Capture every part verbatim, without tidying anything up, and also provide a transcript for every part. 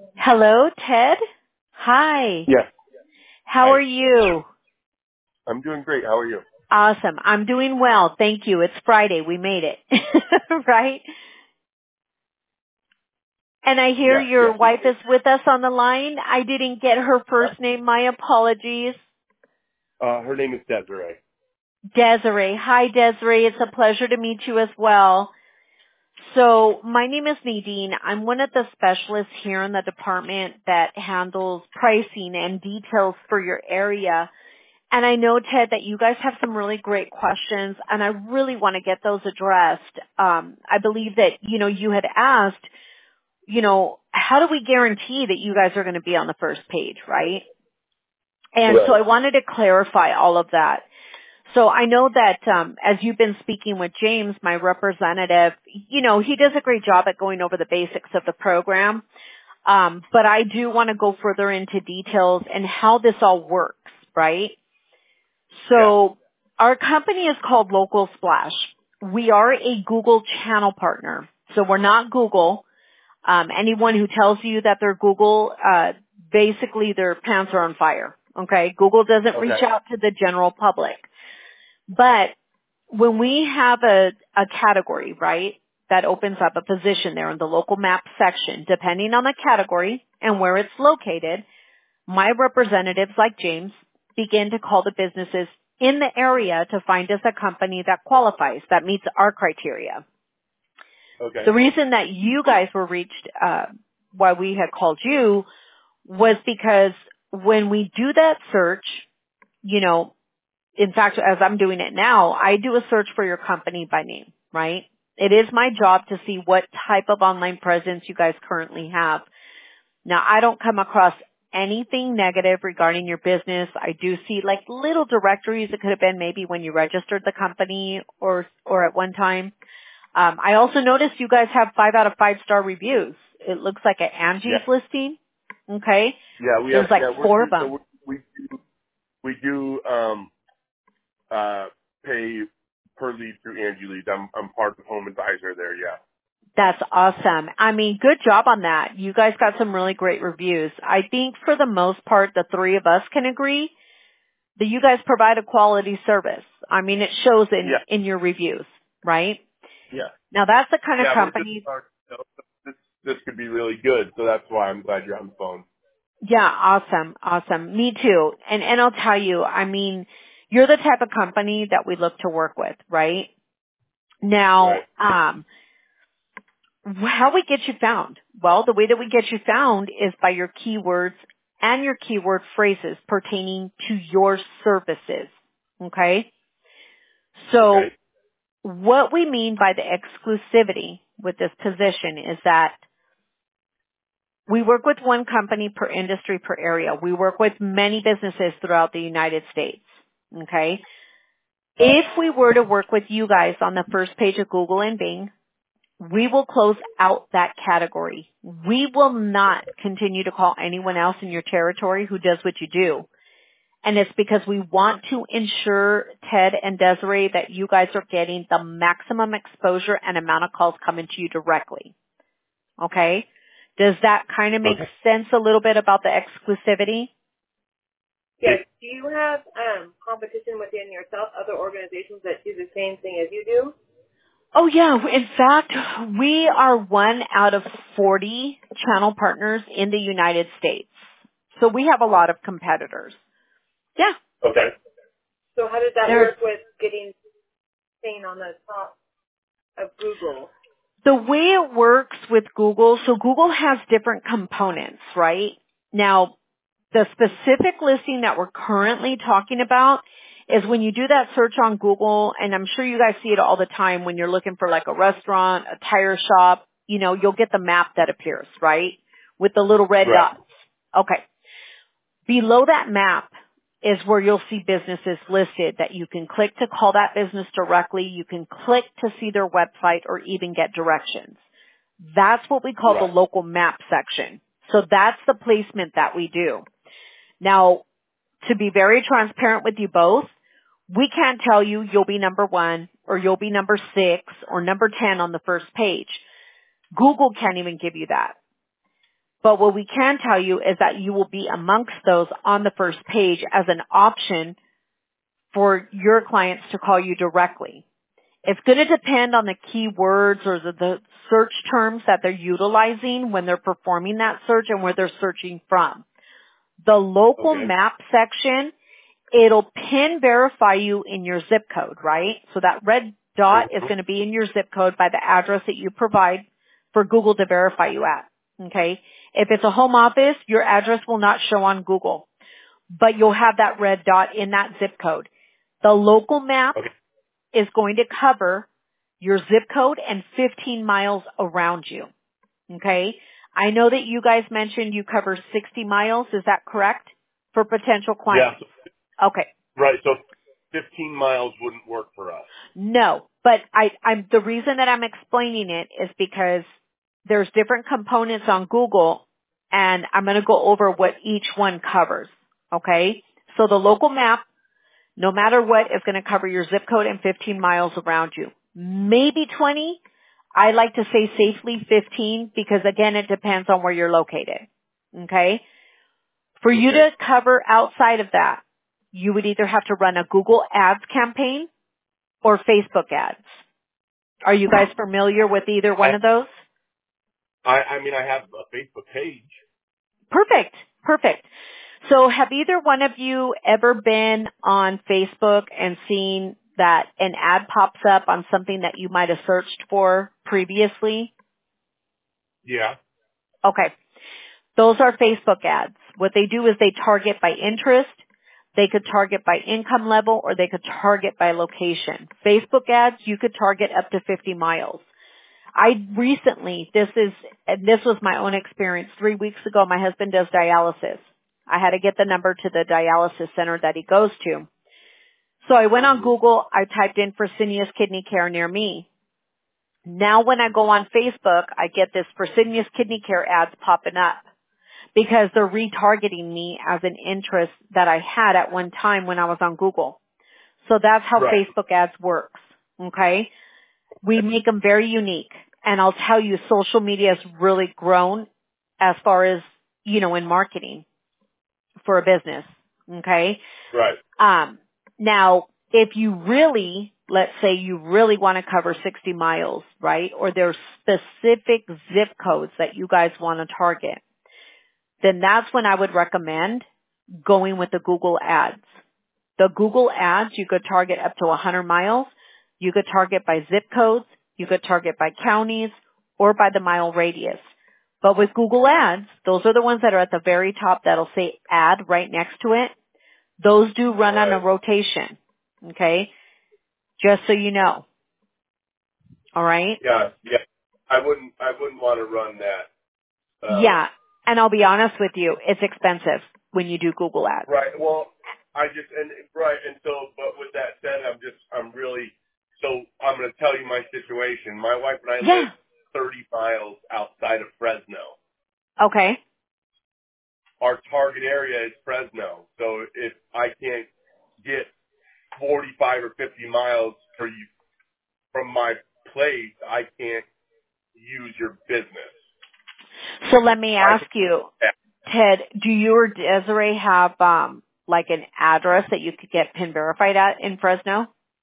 Hello, Ted? Hi. Yes. How Hi. are you? I'm doing great. How are you? Awesome. I'm doing well. Thank you. It's Friday. We made it. Right? And I hear Yes, yes, your we wife did. is with us on the line. I didn't get her Yeah. first name. My apologies. Uh, her name is Desiree. Desiree. Hi, Desiree. It's a pleasure to meet you as well. So my name is Nadine. I'm one of the specialists here in the department that handles pricing and details for your area. And I know, Ted, that you guys have some really great questions, and I really want to get those addressed. Um, I believe that, you know, you had asked, you know, how do we guarantee that you guys are going to be on the first page, right? And so Right. I wanted to clarify all of that. So I know that um, as you've been speaking with James, my representative, you know, he does a great job at going over the basics of the program. Um, but I do want to go further into details and how this all works, right? Yeah. So our company is called Local Splash. We are a Google channel partner. So we're not Google. Um, anyone who tells you that they're Google, uh, basically their pants are on fire. Okay. Google doesn't reach Okay. out to the general public. But when we have a, a category, right, that opens up a position there in the local map section, depending on the category and where it's located, my representatives like James begin to call the businesses in the area to find us a company that qualifies, that meets our criteria. The Okay. reason that you guys were reached, uh, why we had called you was because when we do that search, you know, in fact, as I'm doing it now, I do a search for your company by name, right? It is my job to see what type of online presence you guys currently have. Now, I don't come across anything negative regarding your business. I do see like little directories. It could have been maybe when you registered the company or or at one time. Um, I also noticed you guys have five out of five star reviews. It looks like an Angie's Yeah. listing. Okay, Yeah. We have. there's like Yeah. We're four of through. So them. we we do we do um uh pay per lead through Angie Leads. I'm I'm part of the home advisor there. Yeah. That's awesome. I mean, good job on that. You guys got some really great reviews. I think for the most part, the three of us can agree that you guys provide a quality service. I mean, it shows in, Yeah. in your reviews, right? Yeah. Now that's the kind of Yeah. We're just. company, Uh, you know, this this could be really good. So that's why I'm glad you're on the phone. yeah, awesome, awesome. Me too. And, and I'll tell you, I mean, you're the type of company that we look to work with, right? Right. Now, um, how we get you found? Well, the way that we get you found is by your keywords and your keyword phrases pertaining to your services. Okay? So Okay. what we mean by the exclusivity with this position is that we work with one company per industry per area. We work with many businesses throughout the United States. Okay? If we were to work with you guys on the first page of Google and Bing, we will close out that category. We will not continue to call anyone else in your territory who does what you do. And it's because we want to ensure, Ted and Desiree, that you guys are getting the maximum exposure and amount of calls coming to you directly. Okay? Does that kind of make Okay. sense a little bit about the exclusivity? Yes. Do you have um, competition within yourself, other organizations that do the same thing as you do? Oh yeah, in fact, we are one out of forty channel partners in the United States. So we have a lot of competitors. Yeah, Okay. So how does that there's work with getting seen on the top of Google? the way it works with Google. So Google has different components, right? Now, the specific listing that we're currently talking about is when you do that search on Google, and I'm sure you guys see it all the time when you're looking for like a restaurant, a tire shop, you know, you'll get the map that appears, right? With the little red Right. dots. Okay. Below that map is where you'll see businesses listed that you can click to call that business directly. You can click to see their website or even get directions. That's what we call the Right. local map section. So that's the placement that we do. Now, to be very transparent with you both, we can't tell you you'll be number one or you'll be number six or number ten on the first page. Google can't even give you that. But what we can tell you is that you will be amongst those on the first page as an option for your clients to call you directly. It's going to depend on the keywords or the, the search terms that they're utilizing when they're performing that search and where they're searching from. The local Okay. map section, it'll pin verify you in your zip code, right? So that red dot is going to be in your zip code by the address that you provide for Google to verify you at. Okay? If it's a home office, your address will not show on Google, but you'll have that red dot in that zip code. The local map Okay. is going to cover your zip code and fifteen miles around you. Okay? I know that you guys mentioned you cover sixty miles. Is that correct? For potential clients? Yeah. Okay. Right. So fifteen miles wouldn't work for us. No, but I, I'm, the reason that I'm explaining it is because there's different components on Google and I'm going to go over what each one covers. Okay? So the local map, no matter what, is going to cover your zip code and fifteen miles around you. Maybe twenty. I like to say safely fifteen because again, it depends on where you're located. Okay? For you Okay. to cover outside of that, you would either have to run a Google Ads campaign or Facebook ads. Are you guys familiar with either one I, of those? I, I mean, I have a Facebook page. Perfect. Perfect. So have either one of you ever been on Facebook and seen that an ad pops up on something that you might have searched for previously? Yeah. Okay. Those are Facebook ads. What they do is they target by interest. They could target by income level or they could target by location. Facebook ads, you could target up to fifty miles. I recently, this is, and this was my own experience. Three weeks ago, my husband does dialysis. I had to get the number to the dialysis center that he goes to. So I went on Google. I typed in Fresenius Kidney Care near me. Now when I go on Facebook, I get this Fresenius Kidney Care ads popping up because they're retargeting me as an interest that I had at one time when I was on Google. So that's how Right. Facebook ads works. Okay. We make them very unique. And I'll tell you, social media has really grown as far as, you know, in marketing for a business. Okay. Right. Um, now, if you really, let's say you really want to cover sixty miles, right? Or there's specific zip codes that you guys want to target, then that's when I would recommend going with the Google ads. The Google ads, you could target up to one hundred miles. You could target by zip codes. You could target by counties or by the mile radius. But with Google ads, those are the ones that are at the very top that'll say ad right next to it. Those do run Right. on a rotation. Okay? Just so you know. All right? Yeah. Yeah. I wouldn't, I wouldn't want to run that. Um, Yeah. And I'll be honest with you, it's expensive when you do Google ads. right. Well, I just, and right. And so, but with that said, I'm just, I'm really, so I'm going to tell you my situation. My wife and I Yeah. live thirty miles outside of Fresno. Okay. Our target area is Fresno. So if I can't get forty-five or fifty miles for you from my place, I can't use your business. So let me I ask you, Ted, do you or Desiree have um like an address that you could get PIN verified at in Fresno?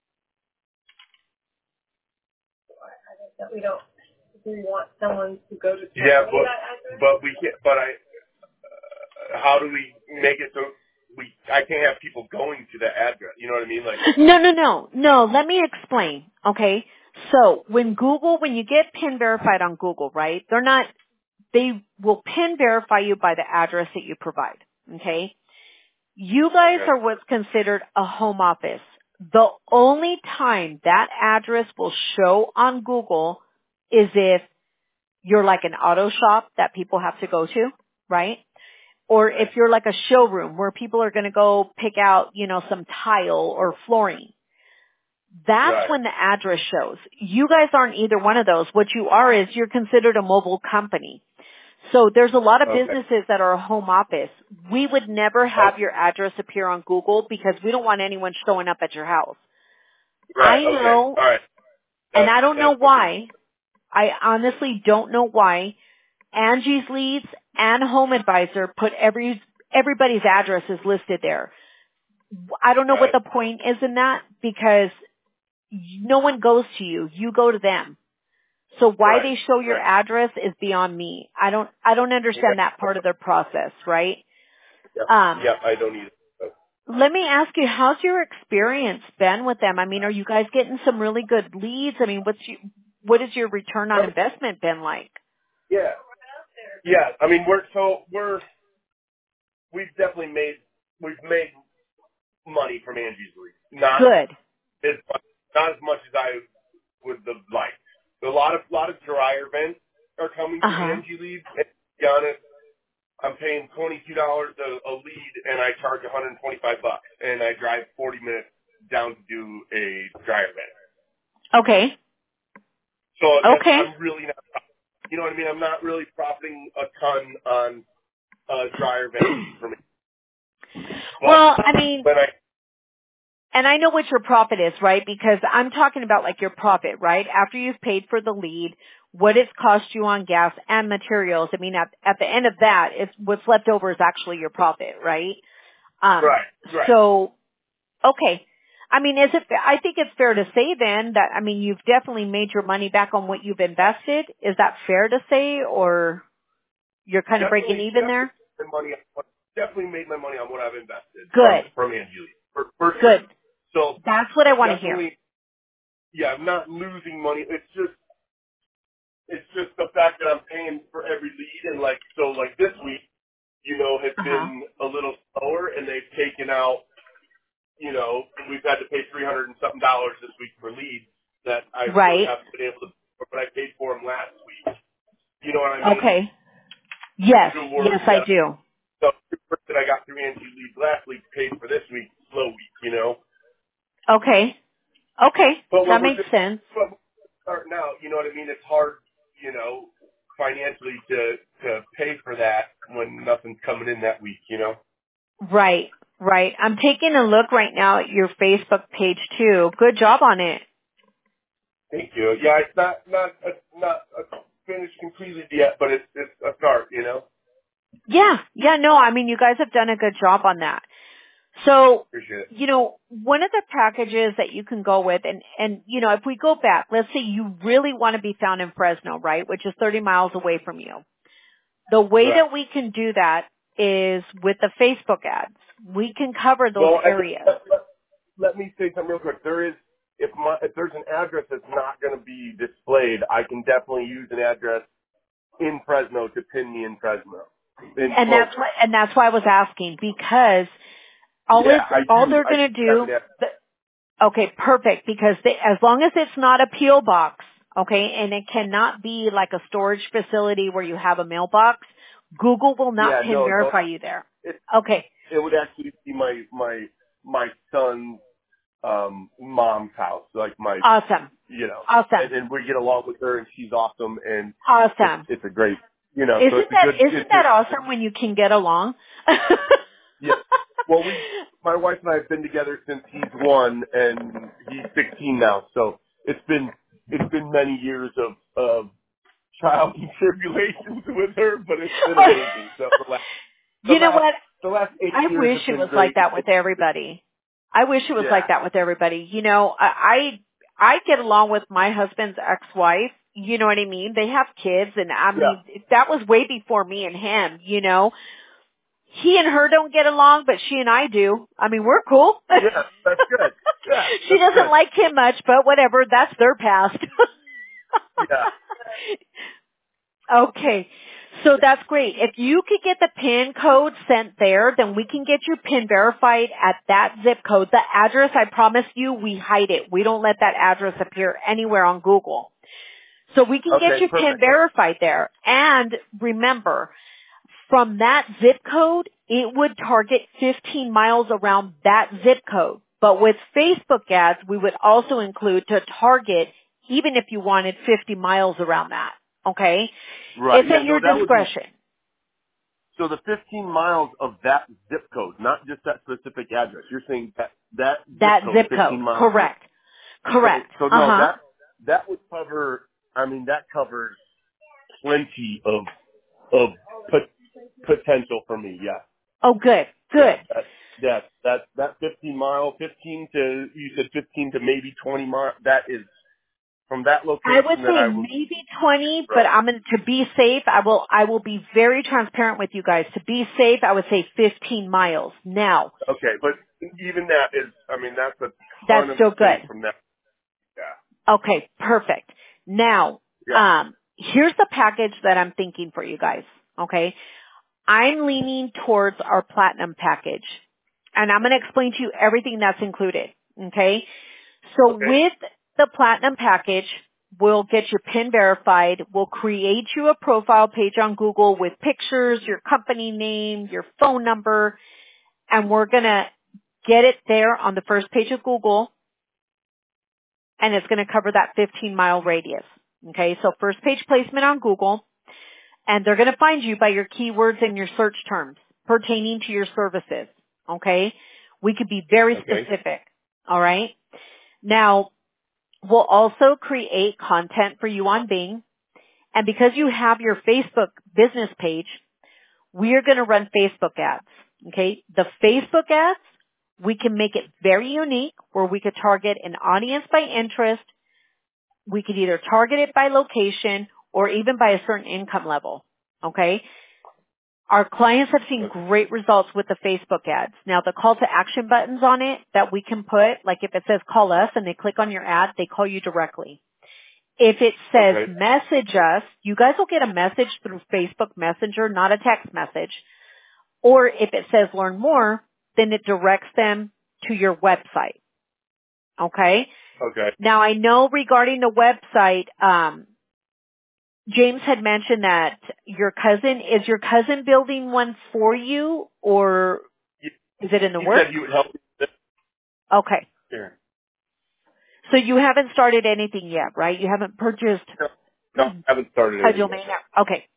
That we don't. Do we want someone to go to yeah, that but address? but we can't. But I, uh, how do we make it so we? I can't have people going to the address. You know what I mean? Like, No, no, no. No, let me explain. Okay? So when Google, when you get PIN verified on Google, right, they're not, they will PIN verify you by the address that you provide. Okay? You guys okay, are what's considered a home office. The only time that address will show on Google is if you're like an auto shop that people have to go to, right? Or if you're like a showroom where people are going to go pick out, you know, some tile or flooring. That's right, when the address shows. You guys aren't either one of those. What you are is you're considered a mobile company. So there's a lot of okay, businesses that are a home office. We would never oh, have your address appear on Google because we don't want anyone showing up at your house. right, I okay, know, all right. and That's I don't know that's okay. why, I honestly don't know why Angie's Leads and Home Advisor put every everybody's address is listed there. I don't know what Right. the point is in that because no one goes to you. You go to them. So why Right. they show your Right. address is beyond me. I don't, I don't understand that part of their process, right? Yep. Um, Yep. I don't either. So, let me ask you, how's your experience been with them? I mean, are you guys getting some really good leads? I mean, what's you, what has your return on investment been like? yeah. Yeah. I mean, we're so we're we've definitely made we've made money from Angie's Lead. Not Good. as much, not as much as I would have liked. A lot of lot of dryer vents are coming Uh through huh. Angie Lead. And to be honest, I'm paying twenty-two dollars a, a lead, and I charge one hundred twenty-five bucks, and I drive forty minutes down to do a dryer vent. Okay. So that's, Okay. I'm really not, you know what I mean? I'm not really profiting a ton on uh, dryer vent leads for me. But Well, I mean, when I and I know what your profit is, right? Because I'm talking about like your profit, right? After you've paid for the lead, what it's cost you on gas and materials. I mean, at, at the end of that, it's what's left over is actually your profit, right? Um, right, right. so, okay. I mean, is it, I think it's fair to say then that, I mean, you've definitely made your money back on what you've invested. Is that fair to say, or you're kind of breaking Definitely, even there? definitely, money, definitely made my money on what I've invested from Good. from Angie Lead, for, for sure. Good. So That's what I want to hear. definitely, yeah, I'm not losing money. It's just it's just the fact that I'm paying for every lead, and like so, like this week, you know, has Uh-huh. been a little slower, and they've taken out, you know, we've had to pay three hundred and something dollars this week for leads that I really Right. haven't been able to, but I paid for them last week. You know what I mean? Okay. Yes. Who were Yes, I that do. the person that I got through Angie leads last week paid for this week, slow week, you know. Okay. Okay. But when That we're makes just sense. when we're starting out, you know what I mean? It's hard, you know, financially to to pay for that when nothing's coming in that week, you know. Right. Right. I'm taking a look right now at your Facebook page too. Good job on it. Thank you. Yeah, it's not not a, not a finished completely yet, but it's it's a start, you know. Yeah. Yeah, no, I mean, you guys have done a good job on that. So, Appreciate it. you know, one of the packages that you can go with, and, and, you know, if we go back, let's say you really want to be found in Fresno, right, which is thirty miles away from you. The way Right. that we can do that is with the Facebook ads. We can cover those Well, I guess areas. let, let, let me say something real quick. There is if my if there's an address that's not going to be displayed, I can definitely use an address in Fresno to pin me in Fresno. In And close. that's what, and that's why I was asking, because all Yeah, it's, I all do. they're I going to do have do, an address. the, okay, perfect, because they, as long as it's not a P O box, okay, and it cannot be like a storage facility where you have a mailbox, Google will not Yeah, pin no, no. verify you there. It Okay, it would actually be my my my son's um mom's house, like my awesome, you know, and, awesome, and we get along with her, and she's awesome, and it's awesome. it's a great, you know, so Isn't it's a that, good, isn't it's that a, awesome when you can get along? yeah. Well, we, my wife and I have been together since he's one and he's sixteen now, so it's been it's been many years of of trials and tribulations with her, but it's been amazing. So the last the You know last what? the last eight I years wish have it been was like great. that with everybody. I wish it was Yeah, like that with everybody. You know, I I I get along with my husband's ex-wife. You know what I mean? They have kids, and I yeah, mean that was way before me and him. You know, he and her don't get along, but she and I do. I mean, we're cool. yeah. That's good. Yeah, She that's doesn't good. like him much, but whatever. That's their past. Yeah. Okay. So that's great. If you could get the PIN code sent there, then we can get your PIN verified at that zip code. The address, I promise you, we hide it. We don't let that address appear anywhere on Google. So we can get Okay, your PIN perfect. verified there. And remember, from that zip code, it would target fifteen miles around that zip code. But with Facebook ads, we would also include to target even if you wanted fifty miles around that. Okay? Right. It's Yeah. at No, your that would be discretion. so the fifteen miles of that zip code, not just that specific address. You're saying that that zip That code, zip fifteen code. miles. Correct. Okay. Correct. So no, Uh-huh. that that would cover. I mean, that covers plenty of of pot- potential for me. Yeah. Oh, good, good. Yeah, that, that, that, that fifteen mile, fifteen to, you said fifteen to maybe twenty mile, that is from that I would location that say I will, maybe twenty, but right. I'm going to be safe. I will, I will be very transparent with you guys. To be safe, I would say fifteen miles. Now, Okay, but even that is, I mean, that's a that's ton of still space good. from that. Yeah. Okay, perfect. Now, Yeah. um, here's the package that I'm thinking for you guys. Okay. I'm leaning towards our platinum package, and I'm going to explain to you everything that's included. Okay. So Okay. with the platinum package, we'll get you PIN verified. We'll create you a profile page on Google with pictures, your company name, your phone number, and we're going to get it there on the first page of Google, and it's going to cover that fifteen mile radius. Okay, so first page placement on Google, and they're going to find you by your keywords and your search terms pertaining to your services. Okay, we could be very Okay. specific. All right. Now, we'll also create content for you on Bing, and because you have your Facebook business page, we are going to run Facebook ads. Okay, the Facebook ads, we can make it very unique where we could target an audience by interest. We could either target it by location or even by a certain income level. Okay. Our clients have seen great results with the Facebook ads. Now the call to action buttons on it that we can put, like if it says call us and they click on your ad, they call you directly. If it says Okay. message us, you guys will get a message through Facebook Messenger, not a text message. Or if it says learn more, then it directs them to your website. Okay? Okay. Now I know regarding the website, um, James had mentioned that your cousin, is your cousin building one for you or is it in the He works? said he would help me with this Okay. here. So you haven't started anything yet, right? You haven't purchased No, no, I haven't started a anything domain yet. yet. Okay.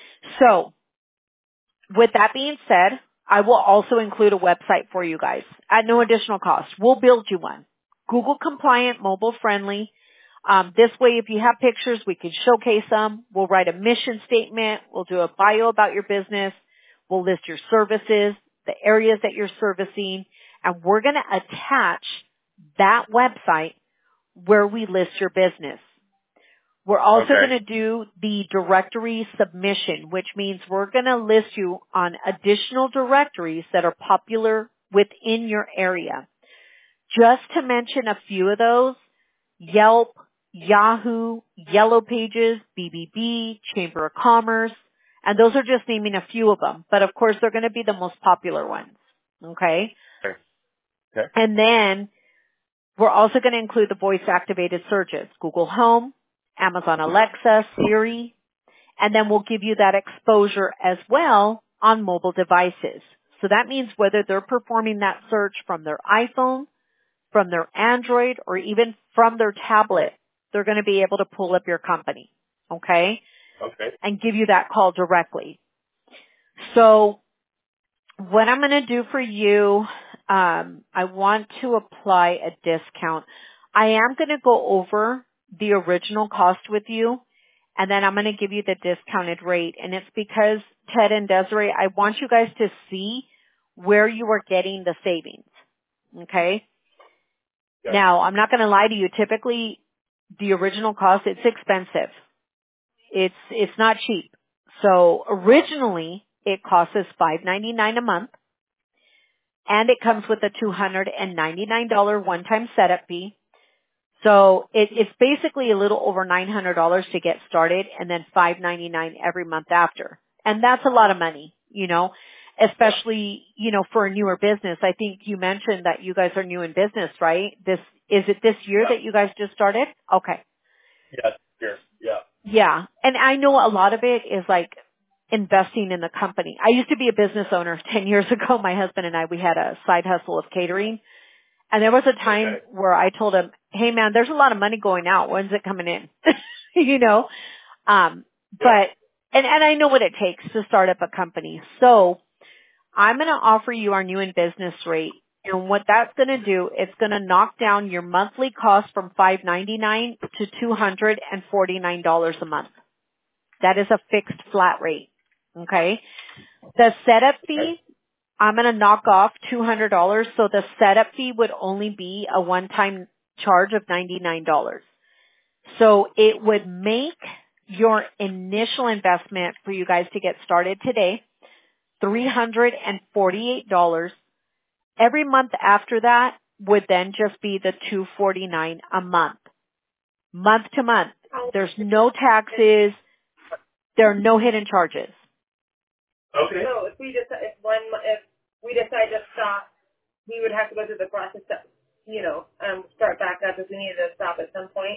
So with that being said, I will also include a website for you guys at no additional cost. We'll build you one. Google compliant, mobile friendly. Um, this way, if you have pictures, we can showcase them. We'll write a mission statement. We'll do a bio about your business. We'll list your services, the areas that you're servicing, and we're going to attach that website where we list your business. We're also Okay. going to do the directory submission, which means we're going to list you on additional directories that are popular within your area. Just to mention a few of those, Yelp, Yahoo, Yellow Pages, B B B, Chamber of Commerce, and those are just naming a few of them. But of course, they're going to be the most popular ones. Okay? Okay. Okay. And then we're also going to include the voice-activated searches, Google Home, Amazon Alexa, Siri, and then we'll give you that exposure as well on mobile devices. So that means whether they're performing that search from their iPhone, from their Android, or even from their tablet, they're going to be able to pull up your company, okay? Okay. And give you that call directly. So what I'm going to do for you, um, I want to apply a discount. I am going to go over the original cost with you, and then I'm going to give you the discounted rate. And it's because, Ted and Desiree, I want you guys to see where you are getting the savings, okay? Yeah. Now, I'm not going to lie to you. Typically, the original cost, it's expensive. It's, it's not cheap. So originally, it cost us five ninety-nine a month, and it comes with a two hundred ninety-nine dollars one-time setup fee. So it, it's basically a little over nine hundred dollars to get started, and then five ninety-nine every month after. And that's a lot of money, you know, especially, you know, for a newer business. I think you mentioned that you guys are new in business, right? This, is it this year Yeah. that you guys just started? Okay. Yes. Here. Yeah. Yeah. And I know a lot of it is like investing in the company. I used to be a business owner ten years ago. My husband and I, we had a side hustle of catering. And there was a time Okay. where I told him, hey man, there's a lot of money going out. When's it coming in? you know? Um, Yeah. but, and, and I know what it takes to start up a company. So I'm going to offer you our new in business rate. And what that's going to do, it's going to knock down your monthly cost from five ninety-nine to two hundred forty-nine dollars a month. That is a fixed flat rate. Okay. The setup fee, I'm going to knock off two hundred dollars. So the setup fee would only be a one-time charge of ninety-nine dollars. So it would make your initial investment for you guys to get started today three hundred forty-eight dollars. Every month after that would then just be the two hundred forty-nine dollars a month. Month to month. There's no taxes. There are no hidden charges. Okay. So if we decide, if one, if we decide to stop, we would have to go through the process to, you know, um, start back up if we needed to stop at some point.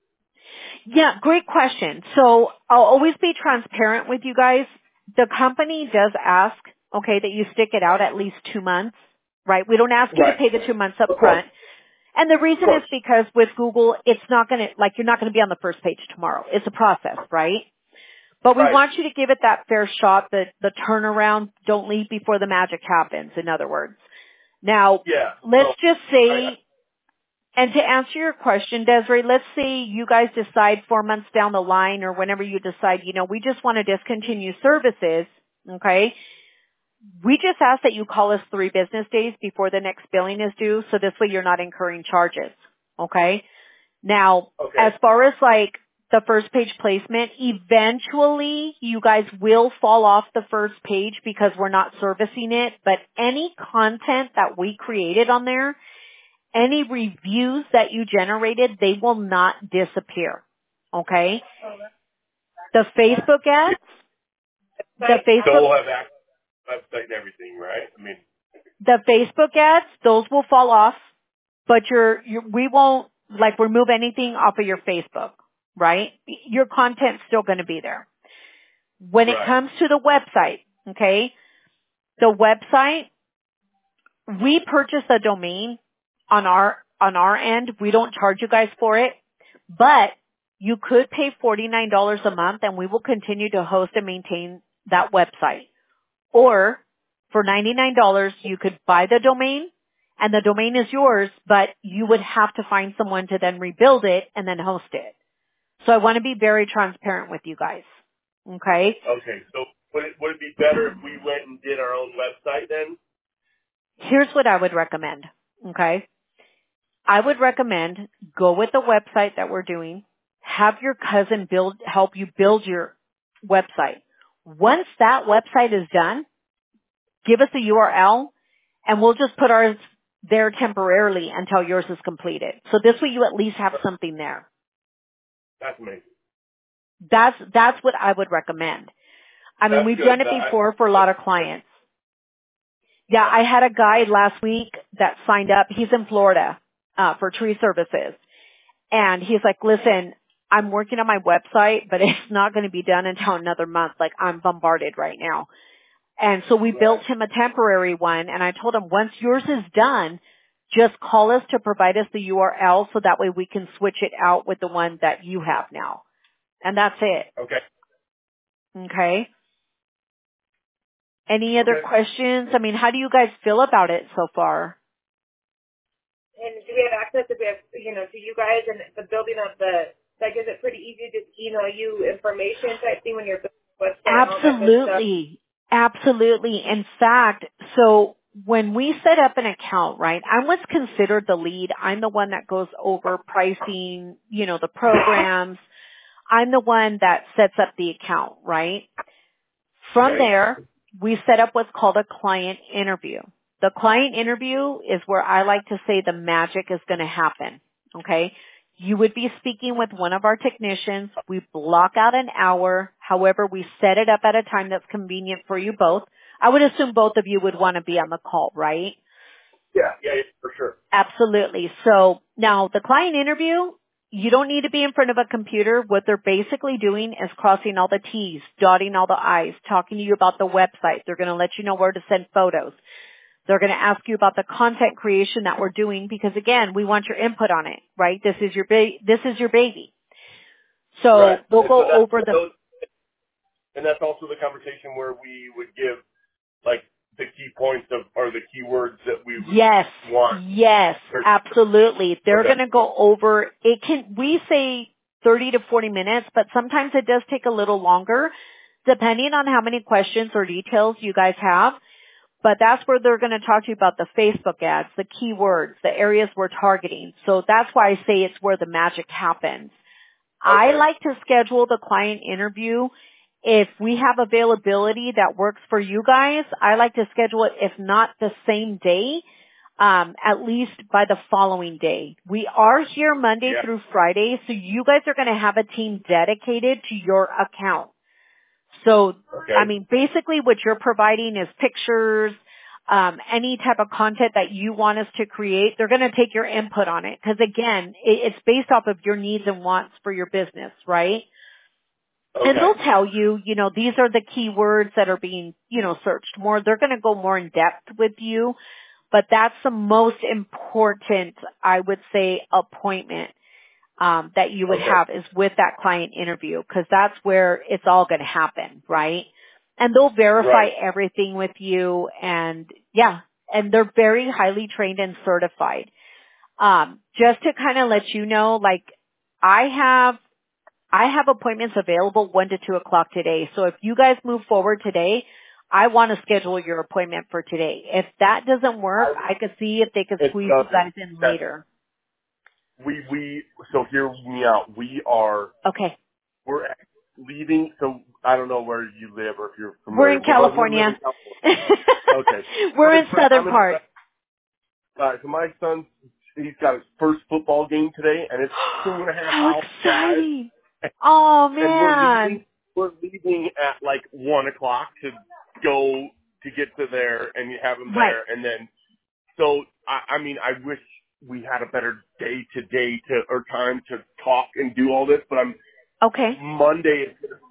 Yeah, great question. So I'll always be transparent with you guys. The company does ask, okay, that you stick it out at least two months, right? We don't ask you Right. to pay the two months up front. And the reason is because with Google, it's not going to, like, you're not going to be on the first page tomorrow. It's a process, right? But we Right. want you to give it that fair shot, the, the turnaround. Don't leave before the magic happens, in other words. Now, Yeah. let's So, just say, I, and to answer your question, Desiree, let's say you guys decide four months down the line or whenever you decide, you know, we just want to discontinue services, okay? We just ask that you call us three business days before the next billing is due, so this way you're not incurring charges, okay? Now, okay. as far as like the first page placement, eventually you guys will fall off the first page because we're not servicing it, but any content that we created on there, any reviews that you generated, they will not disappear, okay? The Facebook ads, the So Facebook we'll have access to the website and everything, right? I mean, The Facebook ads, those will fall off, but you're, you're, we won't like remove anything off of your Facebook, right? Your content's still going to be there. When it right. comes to the website, okay, the website, we purchase a domain on our, on our end. We don't charge you guys for it, but you could pay forty-nine dollars a month and we will continue to host and maintain that website. Or for ninety-nine dollars, you could buy the domain and the domain is yours, but you would have to find someone to then rebuild it and then host it. So I want to be very transparent with you guys. Okay? Okay. So would it, would it be better if we went and did our own website then? Here's what I would recommend. Okay? I would recommend go with the website that we're doing. Have your cousin build, help you build your website. Once that website is done, give us a U R L and we'll just put ours there temporarily until yours is completed. So this way you at least have something there. That's amazing. That's, that's what I would recommend. I mean, That's we've good. done it That- before for a lot of clients. Yeah, I had a guy last week that signed up. He's in Florida, uh, for tree services. And he's like, listen, I'm working on my website, but it's not going to be done until another month. Like I'm bombarded right now. And so we built him a temporary one and I told him once yours is done, just call us to provide us the U R L so that way we can switch it out with the one that you have now. And that's it. Okay. Okay. Any other Okay. questions? I mean, how do you guys feel about it so far? And do we have access to, you know, to you guys and the building of the, like, is it pretty easy to email you information type thing when you're building the website and all that good stuff? Absolutely. Absolutely. In fact, so when we set up an account, right, I'm what's considered the lead. I'm the one that goes over pricing, you know, the programs. I'm the one that sets up the account, right? From Okay. there, we set up what's called a client interview. The client interview is where I like to say the magic is going to happen, okay? You would be speaking with one of our technicians. We block out an hour. However, we set it up at a time that's convenient for you both. I would assume both of you would want to be on the call, right? Yeah, yeah, yeah, for sure. Absolutely. So now the client interview, you don't need to be in front of a computer. What they're basically doing is crossing all the T's, dotting all the I's, talking to you about the website. They're going to let you know where to send photos. They're going to ask you about the content creation that we're doing because again, we want your input on it, right? This is your ba- this is your baby. So Right. we'll And go so that's, over the those, and that's also the conversation where we would give like the key points of or the keywords that we would Yes. want. Yes, absolutely. They're Okay. going to go over it can we say thirty to forty minutes, but sometimes it does take a little longer depending on how many questions or details you guys have. But that's where they're going to talk to you about the Facebook ads, the keywords, the areas we're targeting. So that's why I say it's where the magic happens. Okay. I like to schedule the client interview. If we have availability that works for you guys, I like to schedule it, if not the same day, um, at least by the following day. We are here Monday yeah. through Friday, so you guys are going to have a team dedicated to your account. So, okay. I mean, basically what you're providing is pictures, um, any type of content that you want us to create. They're going to take your input on it because, again, it, it's based off of your needs and wants for your business, right? Okay. And they'll tell you, you know, these are the keywords that are being, you know, searched more. They're going to go more in depth with you, but that's the most important, I would say, appointment um, that you would okay. have is with that client interview, because that's where it's all going to happen, right? And they'll verify right. everything with you, and yeah, and they're very highly trained and certified. Um, just to kind of let you know, like I have. I have appointments available one to two o'clock today. So if you guys move forward today, I want to schedule your appointment for today. If that doesn't work, I could see if they could squeeze you guys in later. We, we, so hear me out. We are, okay. We're leaving. So I don't know where you live or if you're familiar. We're in California. We're in California. Okay. We're in southern part. Uh, so my son, he's got his first football game today, and it's two and a half How hours. exciting. Oh, man. And we're leaving, we're leaving at like one o'clock to go to get to there and you have him there. Right. And then, so, I, I mean, I wish we had a better day today to, or time to talk and do all this, but I'm, okay. Monday,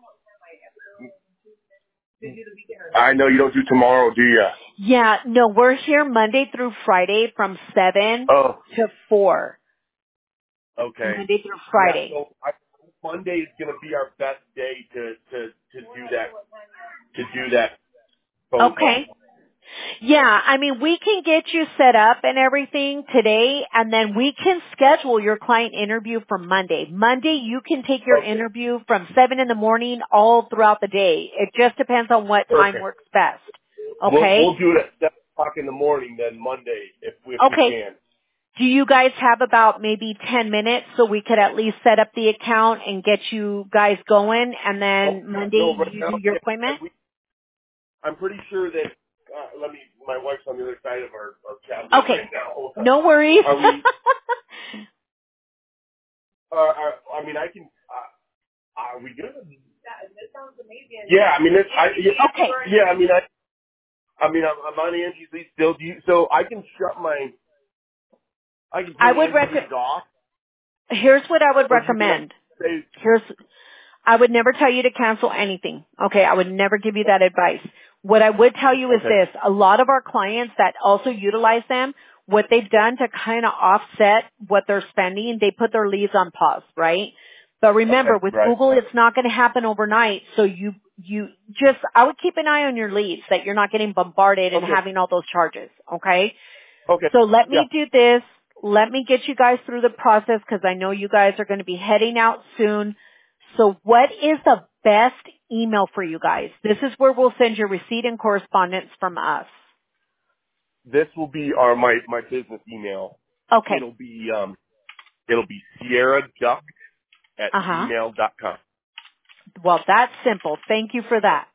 I know you don't do tomorrow, do you? Yeah, no, we're here Monday through Friday from seven oh. to four. Okay. Monday through Friday. Yeah, so I, Monday is going to be our best day to, to, to do that, to do that phone okay. call. Yeah, I mean, we can get you set up and everything today, and then we can schedule your client interview for Monday. Monday, you can take your okay. interview from seven in the morning all throughout the day. It just depends on what time okay. works best. Okay? We'll, we'll do it at seven o'clock in the morning then Monday if, if okay. we can. Do you guys have about maybe ten minutes so we could at least set up the account and get you guys going, and then oh, Monday no, right you now, do your yeah, appointment? We, I'm pretty sure that, uh, let me, my wife's on the other side of our, our tablet okay. right now. No worries. Are we, uh, are, I mean, I can, uh, are we good? That, that sounds amazing. Yeah, I mean, it's, I, yeah, okay. yeah, I mean, I, I mean, I'm, I'm on Angie's Lead still. Do you, so I can shut my, I can I turn would Angie's rec- off. Here's what I would recommend. Say, Here's, I would never tell you to cancel anything. Okay, I would never give you that advice. What I would tell you is okay. this. A lot of our clients that also utilize them, what they've done to kind of offset what they're spending, they put their leads on pause, right? But remember, okay, with right. Google, it's not going to happen overnight. So you, you just, I would keep an eye on your leads that you're not getting bombarded and okay. having all those charges. Okay? Okay. So let me yeah. do this. Let me get you guys through the process because I know you guys are going to be heading out soon. So what is the best email for you guys? This is where we'll send your receipt and correspondence from us. This will be our, my, my business email. Okay. It'll be, um, it'll be Sierra Duck at uh-huh. gmail dot com. Well, that's simple. Thank you for that.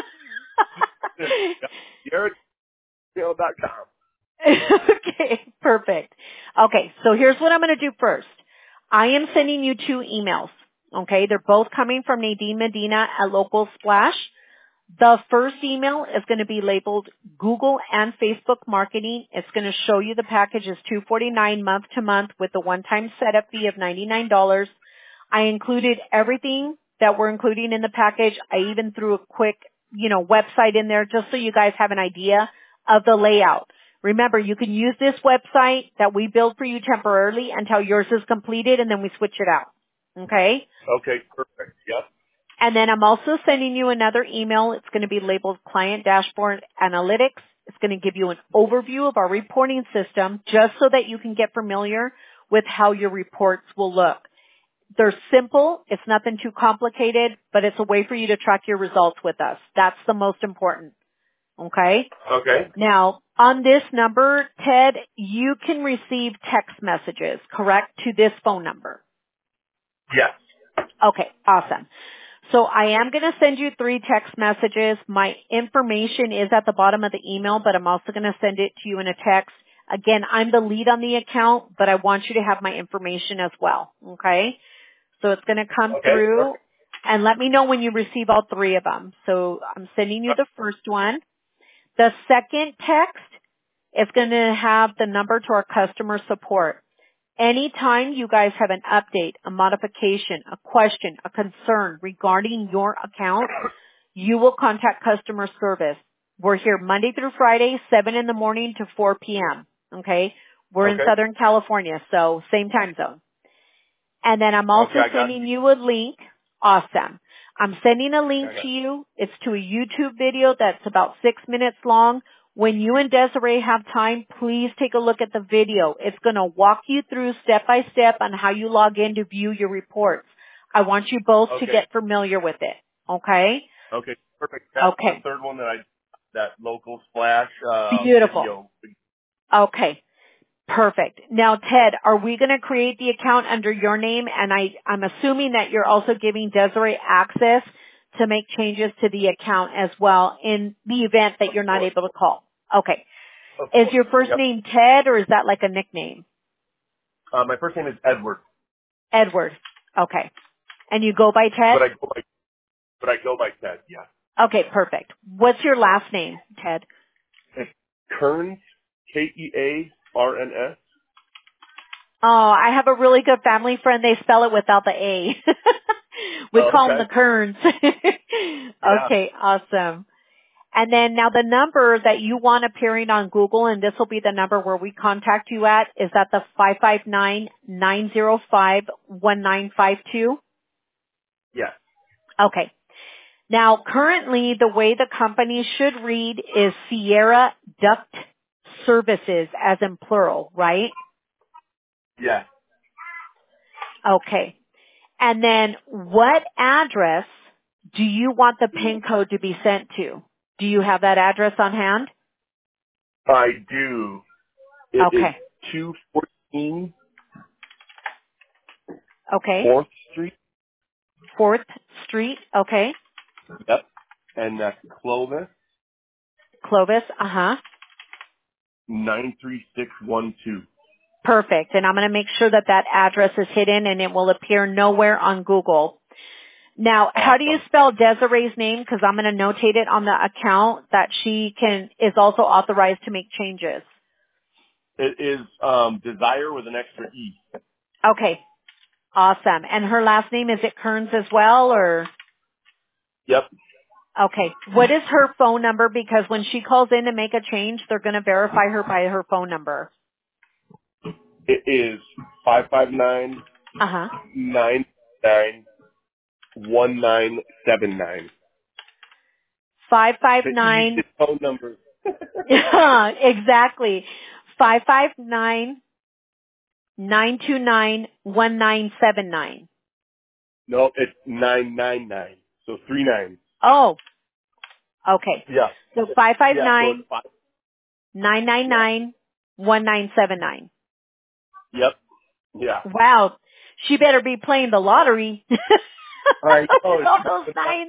Sierra at gmail dot com. Okay, perfect. Okay, so here's what I'm going to do first. I am sending you two emails. Okay, they're both coming from Nadine Medina at Local Splash. The first email is going to be labeled Google and Facebook Marketing. It's going to show you the package is two hundred forty-nine dollars month to month with a one-time setup fee of ninety-nine dollars. I included everything that we're including in the package. I even threw a quick, you know, website in there just so you guys have an idea of the layout. Remember, you can use this website that we build for you temporarily until yours is completed, and then we switch it out. Okay? Okay, perfect. Yep. And then I'm also sending you another email. It's going to be labeled Client Dashboard Analytics. It's going to give you an overview of our reporting system just so that you can get familiar with how your reports will look. They're simple. It's nothing too complicated, but it's a way for you to track your results with us. That's the most important. Okay? Okay. Now, on this number, Ted, you can receive text messages, correct, to this phone number? Yes. Okay, awesome. So I am going to send you three text messages. My information is at the bottom of the email, but I'm also going to send it to you in a text. Again, I'm the lead on the account, but I want you to have my information as well. Okay? So it's going to come Okay. through, and let me know when you receive all three of them. So I'm sending you the first one. The second text is going to have the number to our customer support. Anytime you guys have an update, a modification, a question, a concern regarding your account, you will contact customer service. We're here Monday through Friday, seven in the morning to four p.m. Okay? We're Okay. in Southern California, so same time zone. And then I'm also Okay, I got sending you a link. Awesome. I'm sending a link I got to you. It's to a YouTube video that's about six minutes long. When you and Desiree have time, please take a look at the video. It's going to walk you through step by step on how you log in to view your reports. I want you both Okay. to get familiar with it. Okay? Okay. Perfect. That's Okay. the third one that I, that local splash, uh, Beautiful. video. Okay. Perfect. Now, Ted, are we going to create the account under your name? And I, I'm assuming that you're also giving Desiree access to make changes to the account as well in the event that you're not able to call. Okay. Of Is course. your first Yep. name Ted, or is that like a nickname? Uh, my first name is Edward, Edward. Okay. And you go by Ted? but I go by, but I go by Ted. Yeah. Okay, perfect. What's your last name, Ted? It's Kearns, K E A R N S. Oh, I have a really good family friend. They spell it without the A. we Oh, call them okay. the Kearns. Yeah. Okay, awesome. And then now the number that you want appearing on Google, and this will be the number where we contact you at, is that the five five nine, nine zero five, one nine five two? Yes. Okay. Now currently the way the company should read is Sierra Duct Services as in plural, right? Yes. Okay. And then what address do you want the PIN code to be sent to? Do you have that address on hand? I do. It is Okay. two fourteen Okay. Fourth Street. Fourth Street. Okay. Yep. And that's Clovis, Clovis. Uh-huh. nine three six one two. Perfect. And I'm going to make sure that that address is hidden and it will appear nowhere on Google. Now, how do you Awesome. spell Desiree's name? Because I'm going to notate it on the account that she can is also authorized to make changes. It is um, Desire with an extra E. Okay. Awesome. And her last name, is it Kearns as well, or? Yep. Okay. What is her phone number? Because when she calls in to make a change, they're going to verify her by her phone number. It is five five nine Uh-huh. nine nine one nine seven nine. Five five The nine. easiest phone number. Yeah, exactly. Five five nine nine two nine one nine seven nine. No, it's nine nine nine. So three nines. Oh, okay. Yeah. So five five Yeah. So it's nine five. nine nine nine one nine seven nine. Yep. Yeah. Wow. She better be playing the lottery. I know. With all those nines.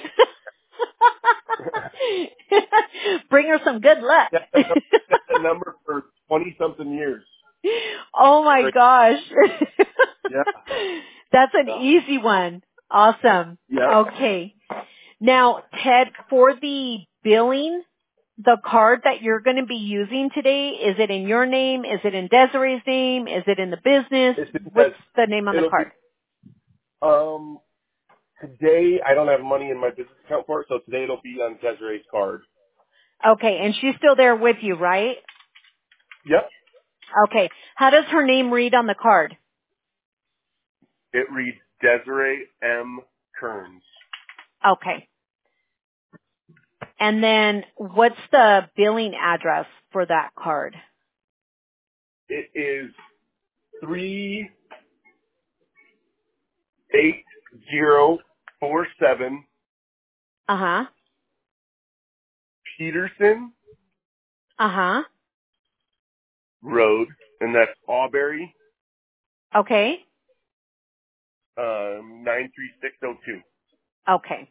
Bring her some good luck. That's the number, that's the number for twenty something years. Oh my Right. gosh. Yeah. That's an Yeah. easy one. Awesome. Yeah. Okay. Now, Ted, for the billing, the card that you're going to be using today, is it in your name? Is it in Desiree's name? Is it in the business? It's, What's the name on the it'll card? be, um, today I don't have money in my business account for it, so today it'll be on Desiree's card. Okay, and she's still there with you, right? Yep. Okay. How does her name read on the card? It reads Desiree M. Kearns. Okay. And then what's the billing address for that card? It is three eight zero four seven Uh-huh. Peterson Uh-huh. Road, and that's Auberry, Okay. um, nine three six zero two. Okay.